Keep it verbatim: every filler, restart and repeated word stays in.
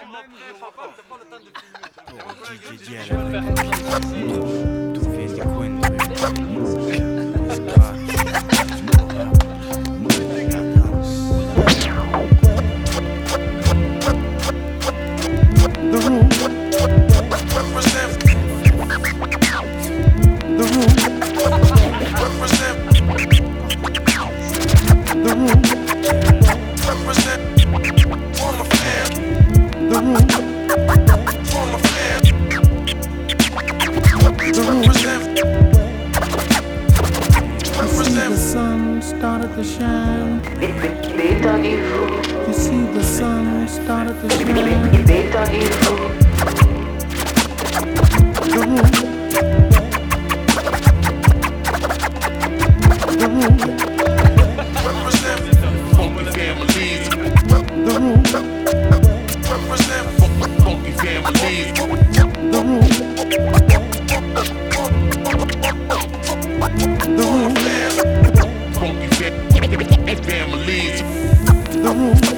Started to shine. You see the sun started to shine. The room. The room. Represent funky families. The room. Represent funky families. The room. The room. Funky families. The room.